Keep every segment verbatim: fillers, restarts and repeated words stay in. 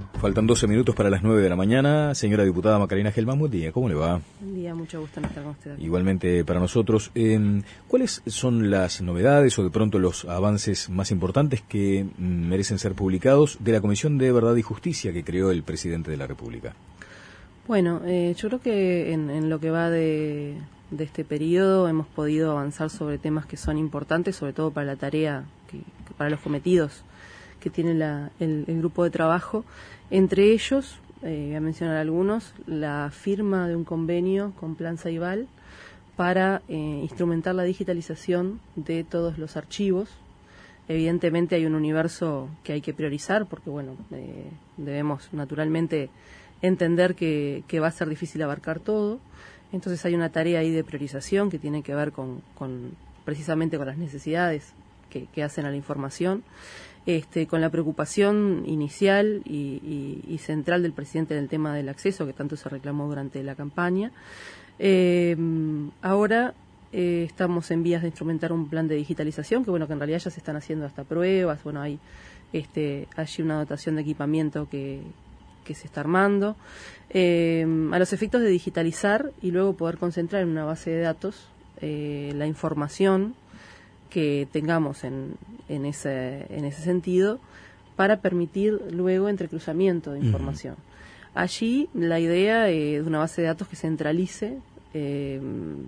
Faltan doce minutos para las nueve de la mañana. Señora diputada Macarena Gelman, buen día. ¿Cómo le va? Buen día, mucho gusto en estar con usted. Igualmente para nosotros. Eh, ¿Cuáles son las novedades o de pronto los avances más importantes que mm, merecen ser publicados de la Comisión de Verdad y Justicia que creó el presidente de la República? Bueno, eh, yo creo que en, en lo que va de, de este periodo hemos podido avanzar sobre temas que son importantes, sobre todo para la tarea, que, que para los cometidos que tiene la, el, el grupo de trabajo. Entre ellos, eh, voy a mencionar algunos, la firma de un convenio con Plan Ceibal para eh, instrumentar la digitalización de todos los archivos. Evidentemente hay un universo que hay que priorizar porque, bueno, eh, debemos naturalmente entender que, que va a ser difícil abarcar todo. Entonces hay una tarea ahí de priorización que tiene que ver con, con precisamente con las necesidades que, que hacen a la información. Este, con la preocupación inicial y, y, y central del presidente en el tema del acceso, que tanto se reclamó durante la campaña. Eh, ahora eh, estamos en vías de instrumentar un plan de digitalización, que bueno, que en realidad ya se están haciendo hasta pruebas, bueno, hay este, allí una dotación de equipamiento que, que se está armando, eh, a los efectos de digitalizar y luego poder concentrar en una base de datos eh, la información que tengamos en, en, ese, en ese sentido para permitir luego entrecruzamiento de información. Uh-huh. Allí la idea eh, de una base de datos que centralice eh,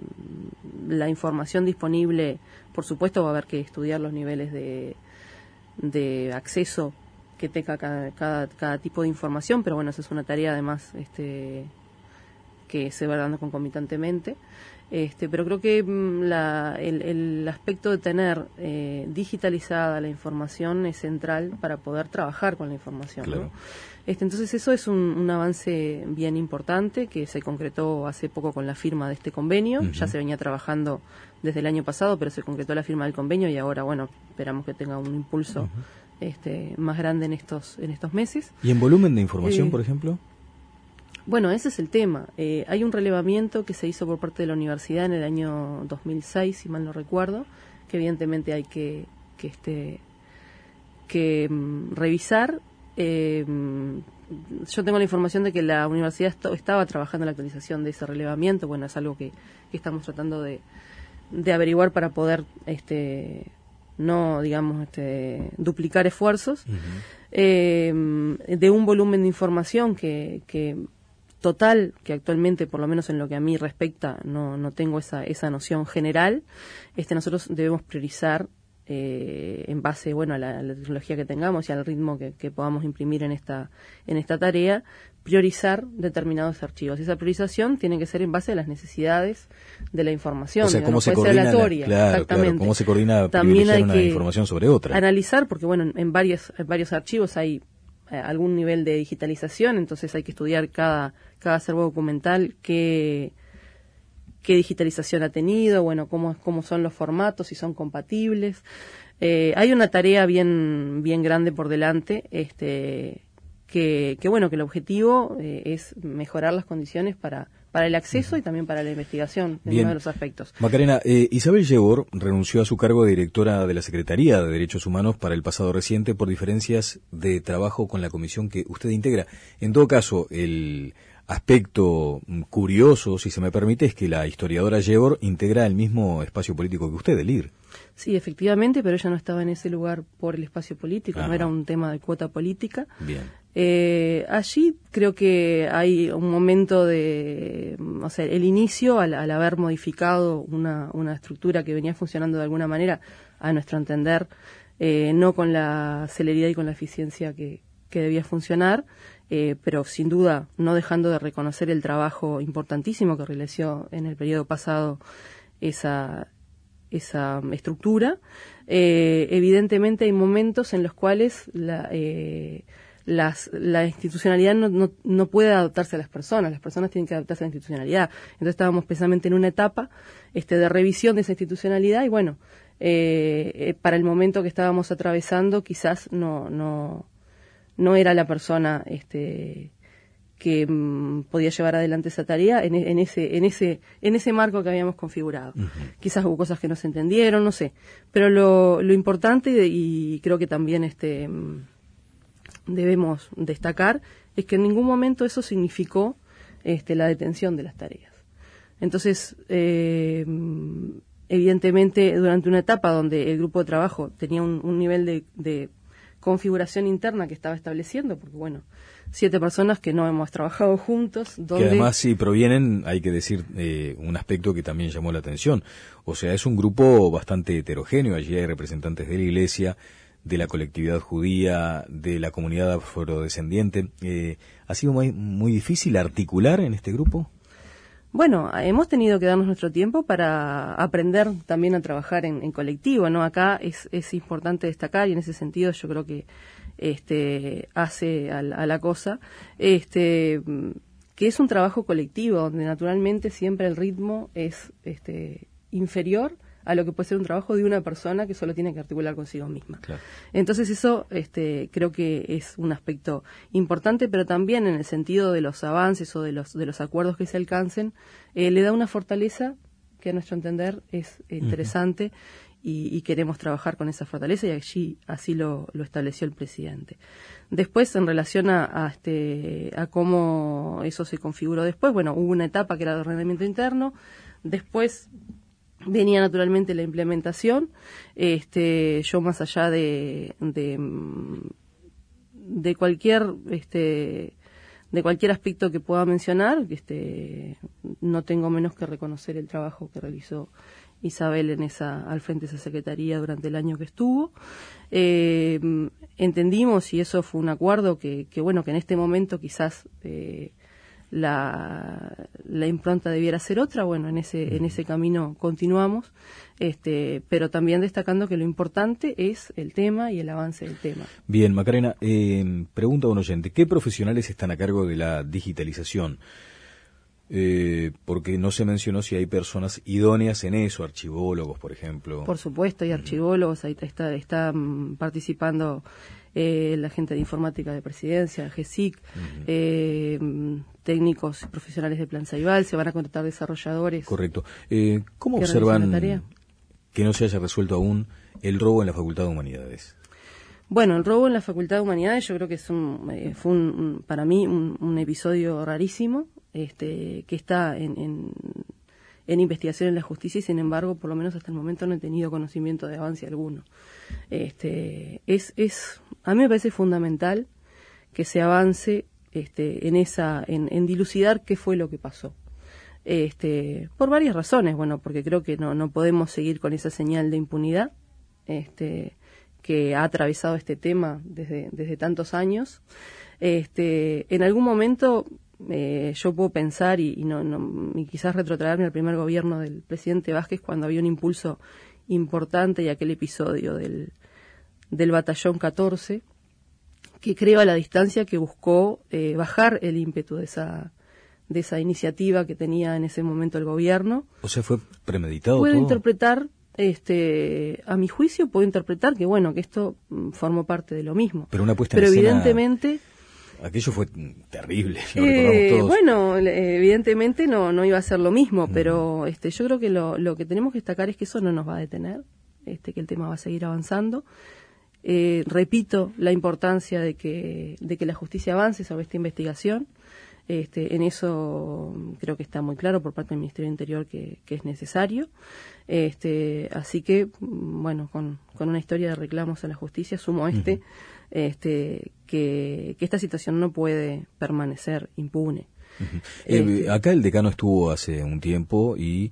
la información disponible. Por supuesto va a haber que estudiar los niveles de, de acceso que tenga cada, cada, cada tipo de información, pero bueno, esa es una tarea además este, que se va dando concomitantemente. Este, pero creo que la, el, el aspecto de tener eh, digitalizada la información es central para poder trabajar con la información. Claro. ¿No? Este, entonces eso es un, un avance bien importante que se concretó hace poco con la firma de este convenio. Uh-huh. Ya se venía trabajando desde el año pasado, pero se concretó la firma del convenio y ahora, bueno, esperamos que tenga un impulso uh-huh. este, más grande en estos, en estos meses. ¿Y en volumen de información, eh, por ejemplo? Bueno, ese es el tema. Eh, hay un relevamiento que se hizo por parte de la universidad en el año dos mil seis, si mal no recuerdo, que evidentemente hay que que este que um, revisar. Eh, yo tengo la información de que la universidad est- estaba trabajando en la actualización de ese relevamiento. Bueno, es algo que, que estamos tratando de, de averiguar para poder este no, digamos, este duplicar esfuerzos. Uh-huh. Eh, de un volumen de información que que total, que actualmente, por lo menos en lo que a mí respecta, no, no tengo esa, esa noción general. Este, nosotros debemos priorizar eh, en base, bueno, a la, a la tecnología que tengamos y al ritmo que, que podamos imprimir en esta, en esta tarea, priorizar determinados archivos. Esa priorización tiene que ser en base a las necesidades de la información. O sea, cómo se coordina, la, claro, claro, cómo se coordina también hay una que información sobre otra. Analizar, porque bueno, en, en varios, en varios archivos hay algún nivel de digitalización, entonces hay que estudiar cada, cada acervo documental qué, qué digitalización ha tenido, bueno, cómo, cómo son los formatos, si son compatibles. Eh, hay una tarea bien, bien grande por delante, este, que, que bueno, que el objetivo eh, es mejorar las condiciones para para el acceso y también para la investigación en Bien. uno de los aspectos. Macarena, eh, Isabel Yebor renunció a su cargo de directora de la Secretaría de Derechos Humanos para el pasado reciente por diferencias de trabajo con la comisión que usted integra. En todo caso, el aspecto curioso, si se me permite, es que la historiadora Yebor integra el mismo espacio político que usted, el I R. Sí, efectivamente, pero ella no estaba en ese lugar por el espacio político, Ajá. no era un tema de cuota política. Bien. Eh, allí creo que hay un momento de, o sea, el inicio al, al haber modificado una, una estructura que venía funcionando de alguna manera, a nuestro entender, eh, no con la celeridad y con la eficiencia que, que debía funcionar, eh, pero sin duda no dejando de reconocer el trabajo importantísimo que realizó en el periodo pasado esa esa estructura. Eh, evidentemente hay momentos en los cuales la, eh, las, la institucionalidad no, no, no puede adaptarse a las personas, las personas tienen que adaptarse a la institucionalidad. Entonces estábamos precisamente en una etapa este, de revisión de esa institucionalidad y bueno, eh, eh, para el momento que estábamos atravesando quizás no, no, no era la persona este, que um, podía llevar adelante esa tarea en, en ese en ese en ese marco que habíamos configurado. Uh-huh. Quizás hubo cosas que no se entendieron, no sé, pero lo, lo importante y creo que también este debemos destacar es que en ningún momento eso significó este, la detención de las tareas. Entonces, eh, evidentemente, durante una etapa donde el grupo de trabajo tenía un, un nivel de, de configuración interna que estaba estableciendo, porque bueno, siete personas que no hemos trabajado juntos. Donde... Que además si provienen, hay que decir, eh, un aspecto que también llamó la atención. O sea, es un grupo bastante heterogéneo. Allí hay representantes de la Iglesia, de la colectividad judía, de la comunidad afrodescendiente. Eh, ¿Ha sido muy, muy difícil articular en este grupo? Bueno, hemos tenido que darnos nuestro tiempo para aprender también a trabajar en, en colectivo, ¿no? Acá es, es importante destacar, y en ese sentido yo creo que este hace a la, a la cosa, este que es un trabajo colectivo, donde naturalmente siempre el ritmo es este inferior a lo que puede ser un trabajo de una persona que solo tiene que articular consigo misma. Claro. Entonces eso este, creo que es un aspecto importante, pero también en el sentido de los avances o de los, de los acuerdos que se alcancen, eh, le da una fortaleza que a nuestro entender es interesante uh-huh. y, y queremos trabajar con esa fortaleza, y allí así lo, lo estableció el presidente. Después, en relación a, a, este, a cómo eso se configuró después, bueno, hubo una etapa que era de ordenamiento interno, después venía naturalmente la implementación. Este, yo más allá de, de, de cualquier, este, de cualquier aspecto que pueda mencionar, este, no tengo menos que reconocer el trabajo que realizó Isabel en esa, al frente de esa secretaría durante el año que estuvo. Eh, entendimos, y eso fue un acuerdo, que, que bueno, que en este momento quizás eh, La, la impronta debiera ser otra. Bueno, en ese en ese camino continuamos, este, pero también destacando que lo importante es el tema y el avance del tema. Bien, Macarena, eh, pregunta a un oyente, ¿qué profesionales están a cargo de la digitalización? Eh, porque no se mencionó si hay personas idóneas en eso, archivólogos, por ejemplo. Por supuesto, hay archivólogos, ahí está, están participando eh, la gente de informática de Presidencia, G S I C, uh-huh. eh, técnicos profesionales de Plan Ceibal, se van a contratar desarrolladores. Correcto. Eh, ¿Cómo observan que no se haya resuelto aún el robo en la Facultad de Humanidades? Bueno, el robo en la Facultad de Humanidades yo creo que es un, eh, fue un, un, para mí un, un episodio rarísimo, este, que está en, en, en investigación en la justicia, y sin embargo, por lo menos hasta el momento no he tenido conocimiento de avance alguno. Este, es, es, a mí me parece fundamental que se avance este, en esa, en, en dilucidar qué fue lo que pasó. Este, por varias razones, bueno, porque creo que no, no podemos seguir con esa señal de impunidad, este, que ha atravesado este tema desde, desde tantos años. Este, en algún momento eh, yo puedo pensar y, y, no, no, y quizás retrotraerme al primer gobierno del presidente Vázquez, cuando había un impulso importante, y aquel episodio del, del batallón catorce, que creo a la distancia que buscó eh, bajar el ímpetu de esa de esa iniciativa que tenía en ese momento el gobierno. O sea, fue premeditado. Puedo todo. interpretar, este, a mi juicio, puedo interpretar que bueno, que esto mm, formó parte de lo mismo. Pero una puesta Pero en escena, evidentemente, aquello fue terrible. Lo eh, recordamos todos. Bueno, evidentemente no no iba a ser lo mismo, mm. pero este, yo creo que lo, lo que tenemos que destacar es que eso no nos va a detener, este, que el tema va a seguir avanzando. Eh, repito la importancia de que de que la justicia avance sobre esta investigación. Este, en eso creo que está muy claro por parte del Ministerio del Interior que, que es necesario. Este, así que, bueno, con, con una historia de reclamos a la justicia, sumo este, uh-huh. este que, que esta situación no puede permanecer impune. Uh-huh. Este, eh, acá el decano estuvo hace un tiempo y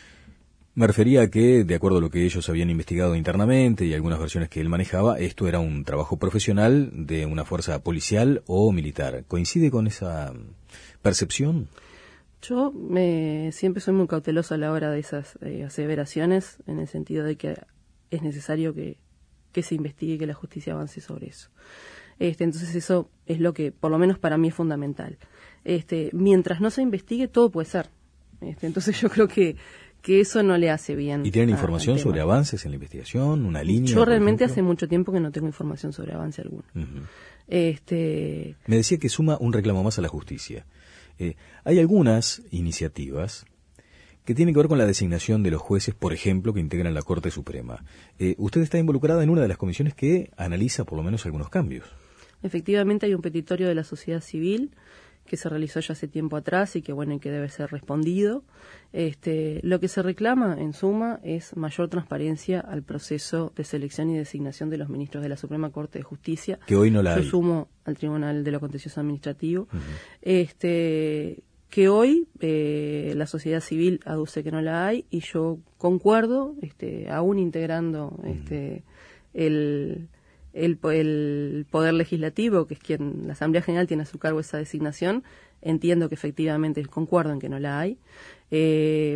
me refería a que, de acuerdo a lo que ellos habían investigado internamente y algunas versiones que él manejaba, esto era un trabajo profesional de una fuerza policial o militar. ¿Coincide con esa percepción? Yo me, siempre soy muy cautelosa a la hora de esas eh, aseveraciones, en el sentido de que es necesario que, que se investigue y que la justicia avance sobre eso. Este, entonces eso es lo que, por lo menos para mí, es fundamental. Este, mientras no se investigue, todo puede ser. Este, entonces yo creo que que eso no le hace bien. ¿Y tienen información sobre avances en la investigación? ¿Una línea? Yo realmente hace mucho tiempo que no tengo información sobre avance alguno. Uh-huh. Este... Me decía que suma un reclamo más a la justicia. Eh, hay algunas iniciativas que tienen que ver con la designación de los jueces, por ejemplo, que integran la Corte Suprema. Eh, usted está involucrada en una de las comisiones que analiza por lo menos algunos cambios. efectivamente hay un petitorio de la sociedad civil que se realizó ya hace tiempo atrás y que bueno y que debe ser respondido. Este, lo que se reclama, en suma, es mayor transparencia al proceso de selección y designación de los ministros de la Suprema Corte de Justicia. Que hoy no la Yo hay. sumo al Tribunal de lo Contencioso Administrativo. Uh-huh. Este, que hoy eh, la sociedad civil aduce que no la hay y yo concuerdo, este, aún integrando uh-huh. este, el... El, el Poder Legislativo, que es quien, la Asamblea General tiene a su cargo esa designación, entiendo que efectivamente concuerdo en que no la hay. Eh,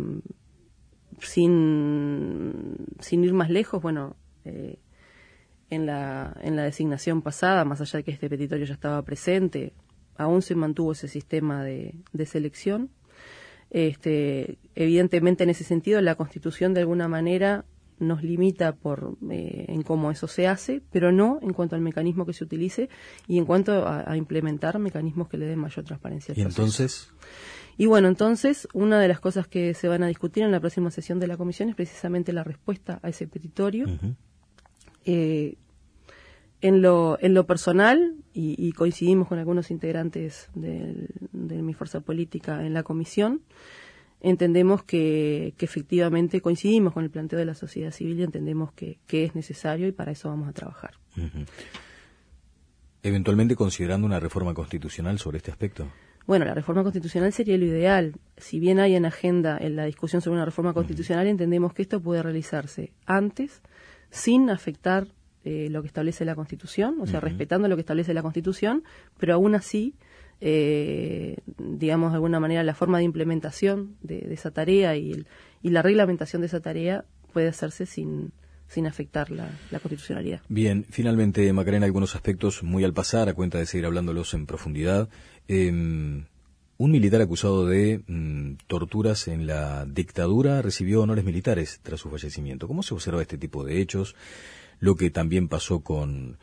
sin, sin ir más lejos, bueno, eh, en la, en la designación pasada, más allá de que este petitorio ya estaba presente, aún se mantuvo ese sistema de, de selección. Este, evidentemente, en ese sentido, la Constitución de alguna manera nos limita por eh, en cómo eso se hace, pero no en cuanto al mecanismo que se utilice y en cuanto a, a implementar mecanismos que le den mayor transparencia al ¿Y proceso. entonces? Y bueno, entonces, una de las cosas que se van a discutir en la próxima sesión de la comisión es precisamente la respuesta a ese petitorio. Uh-huh. Eh, en lo en lo personal, y, y coincidimos con algunos integrantes del, de mi fuerza política en la comisión, entendemos que, que efectivamente coincidimos con el planteo de la sociedad civil y entendemos que, que es necesario y para eso vamos a trabajar. Uh-huh. ¿Eventualmente considerando una reforma constitucional sobre este aspecto? Bueno, la reforma constitucional sería lo ideal. Si bien hay en agenda en la discusión sobre una reforma constitucional, uh-huh. entendemos que esto puede realizarse antes, sin afectar eh, lo que establece la Constitución, o sea, uh-huh. respetando lo que establece la Constitución, pero aún así, Eh, digamos de alguna manera la forma de implementación de, de esa tarea y, el, y la reglamentación de esa tarea puede hacerse sin, sin afectar la, la constitucionalidad. Bien, finalmente, Macarena, algunos aspectos muy al pasar, a cuenta de seguir hablándolos en profundidad. Eh, un militar acusado de mm, torturas en la dictadura recibió honores militares tras su fallecimiento. ¿Cómo se observa este tipo de hechos? Lo que también pasó con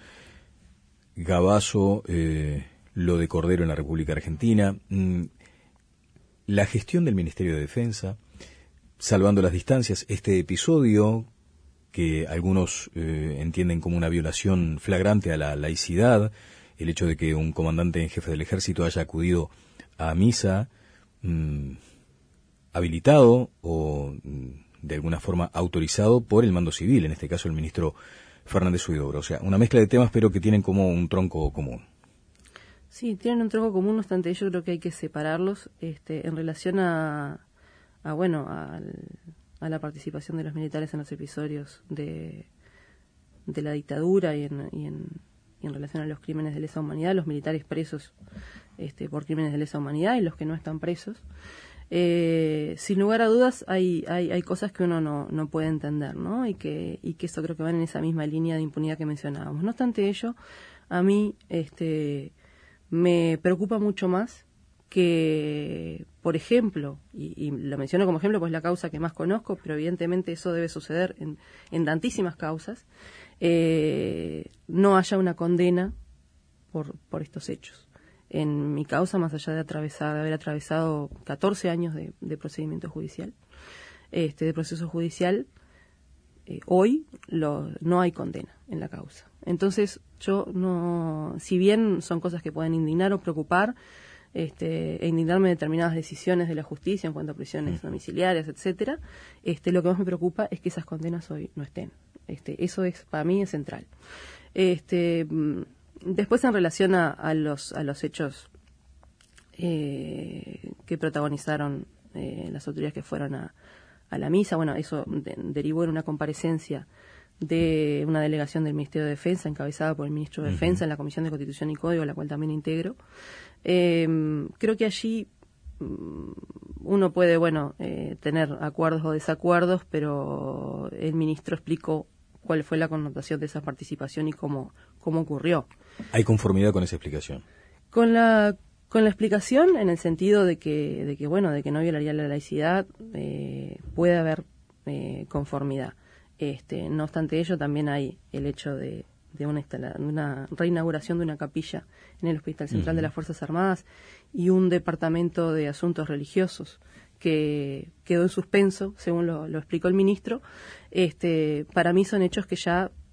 Gabazo, eh, lo de Cordero en la República Argentina, la gestión del Ministerio de Defensa, salvando las distancias, este episodio que algunos eh, entienden como una violación flagrante a la laicidad, el hecho de que un comandante en jefe del ejército haya acudido a misa mmm, habilitado o de alguna forma autorizado por el mando civil, en este caso el ministro Fernández Huidobro. O sea, una mezcla de temas pero que tienen como un tronco común. Sí, tienen un tronco común, no obstante, yo creo que hay que separarlos este, en relación a, a bueno, a, a la participación de los militares en los episodios de, de la dictadura y en, y, en, y en relación a los crímenes de lesa humanidad, los militares presos este, por crímenes de lesa humanidad y los que no están presos. Eh, sin lugar a dudas hay, hay, hay cosas que uno no, no puede entender, ¿no? Y que, y que eso creo que van en esa misma línea de impunidad que mencionábamos. No obstante ello, a mí este me preocupa mucho más que, por ejemplo, y, y lo menciono como ejemplo, pues es la causa que más conozco, pero evidentemente eso debe suceder en, en tantísimas causas, eh, no haya una condena por, por estos hechos. En mi causa, más allá de atravesar, de haber atravesado catorce años de, de procedimiento judicial, este, de proceso judicial, eh, hoy lo, no hay condena en la causa. Entonces, yo no, si bien son cosas que pueden indignar o preocupar, este, e indignarme de determinadas decisiones de la justicia en cuanto a prisiones domiciliarias, etcétera, este, lo que más me preocupa es que esas condenas hoy no estén. Este, eso es, para mí, es central. Este, después, en relación a, a los, a los hechos eh, que protagonizaron eh, las autoridades que fueron a, a la misa, bueno, eso de, derivó en una comparecencia de una delegación del Ministerio de Defensa, encabezada por el Ministro de Defensa, uh-huh. en la Comisión de Constitución y Código, a la cual también integro. Eh, creo que allí uno puede, bueno, eh, tener acuerdos o desacuerdos, pero el ministro explicó cuál fue la connotación de esa participación y cómo, cómo ocurrió. ¿Hay conformidad con esa explicación? Con la con la explicación, en el sentido de que, de que bueno, de que no violaría la laicidad, eh, puede haber eh, conformidad. Este, no obstante ello, también hay el hecho de, de una, instala, una reinauguración de una capilla en el Hospital Central uh-huh. de las Fuerzas Armadas y un departamento de asuntos religiosos que quedó en suspenso, según lo, lo explicó el ministro. Este, para mí son hechos que ya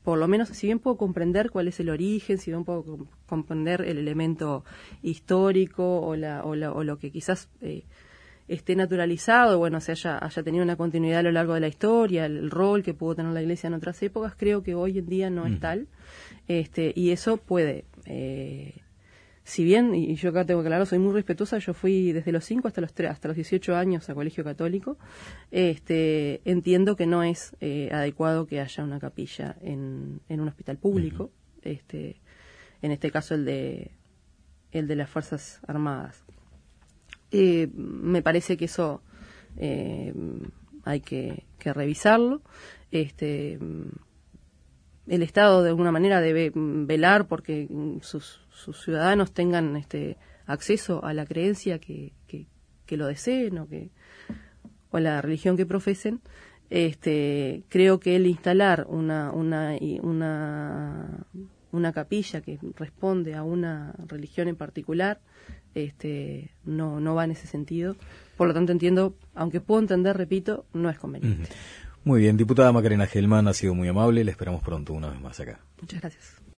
por lo menos, si bien puedo comprender cuál es el origen, si bien puedo com- comprender el elemento histórico o, la, o, la, o lo que quizás eh, esté naturalizado, bueno, se haya, haya tenido una continuidad a lo largo de la historia, el, el rol que pudo tener la Iglesia en otras épocas, creo que hoy en día no mm. es tal, este, y eso puede... Eh, Si bien, y yo acá tengo que aclarar, soy muy respetuosa, yo fui desde los cinco hasta los tres, hasta los dieciocho años a colegio católico, este, entiendo que no es eh, adecuado que haya una capilla en, en un hospital público, uh-huh. este, en este caso el de, el de las Fuerzas Armadas. Eh, me parece que eso eh, hay que, que revisarlo. Este, el Estado de alguna manera debe velar porque sus, sus ciudadanos tengan este acceso a la creencia que, que, que lo deseen o que o a la religión que profesen. Este, creo que el instalar una una una una capilla que responde a una religión en particular este no no va en ese sentido. Por lo tanto entiendo, aunque puedo entender, repito, no es conveniente. Uh-huh. Muy bien, diputada Macarena Gelman, ha sido muy amable, la esperamos pronto una vez más acá. Muchas gracias.